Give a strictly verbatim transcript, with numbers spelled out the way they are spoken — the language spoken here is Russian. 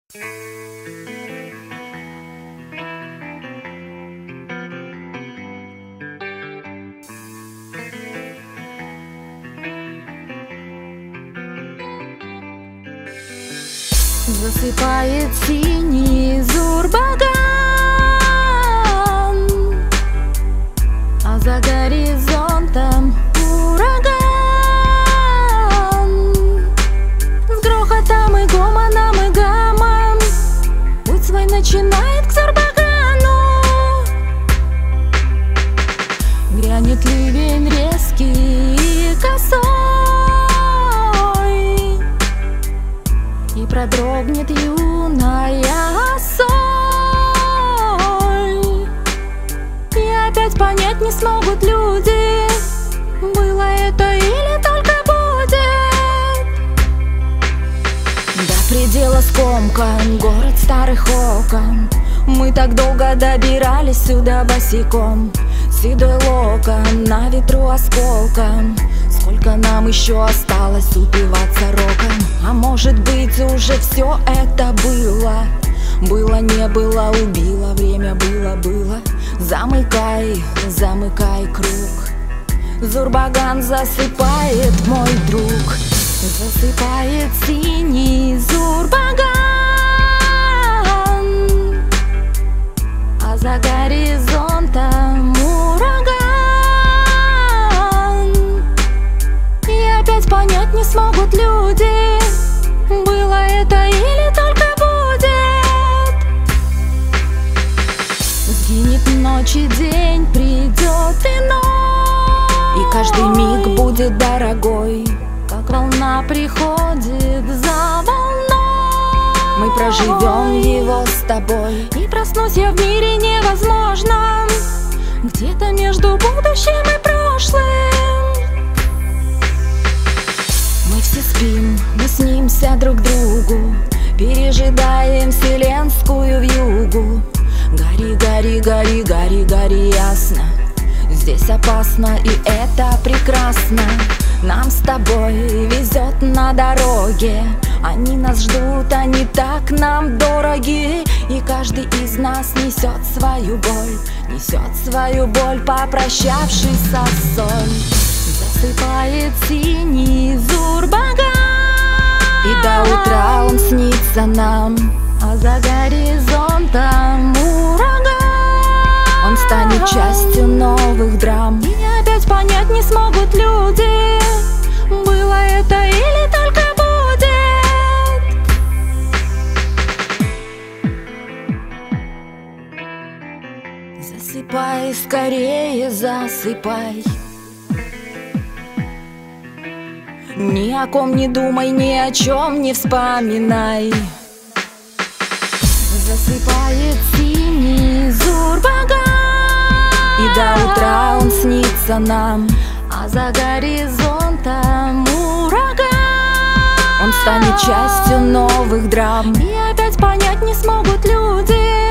Засыпает синий Зурбаган, а за горизонтом ураган. С грохотом и гомоном и гамом путь свой начинает к Зурбагану. Грянет ливень резкий и косой, и продрогнет юная соль. И опять понять не смогут люди, было это или только будет. До предела скомкан город старых окон, мы так долго добирались сюда босиком. Седой локон на ветру осколком, сколько нам еще осталось упиваться роком? А может быть, уже все это было? Было, не было, убило, время было, было. Замыкай, замыкай круг. Зурбаган засыпает, мой друг. Засыпает синий Зурбаган, а за горизонтом ураган. И опять понять не смогут люди, было это или только будет. Сгинет ночь и день, придет иной, и каждый миг будет дорогой, как волна приходит за волной. Мы проживем его с тобой, и проснусь я в мире невозможном, где-то между будущим и прошлым. Мы все спим, мы снимся друг другу, пережидаем вселенскую вьюгу. Гори, гори, гори, гори, гори ясно, здесь опасно и это прекрасно. Нам с тобой везет на дороге, они нас ждут, они так нам дороги. И каждый из нас несет свою боль, несет свою боль, попрощавшись со соль. Засыпает синий Зурбаган, и до утра он снится нам, а за горизонтом ураган. Он станет частью новых драм, и опять понять не смогут люди, было это или только будет. Засыпай, скорее засыпай, ни о ком не думай, ни о чем не вспоминай. Засыпает синий Зурбаган, и до утра он снится нам, а за горизонтом ураган. Он станет частью новых драм, и опять понять не смогут люди,